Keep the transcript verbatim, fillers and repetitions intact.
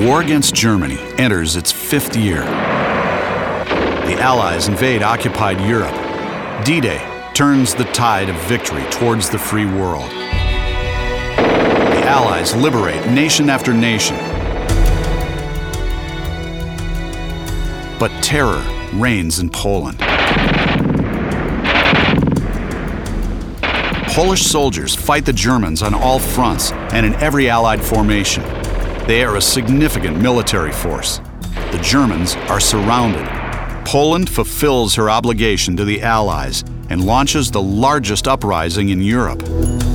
The war against Germany enters its fifth year. The Allies invade occupied Europe. D-Day turns the tide of victory towards the free world. The Allies liberate nation after nation. But terror reigns in Poland. Polish soldiers fight the Germans on all fronts and in every Allied formation. They are a significant military force. The Germans are surrounded. Poland fulfills her obligation to the Allies and launches the largest uprising in Europe.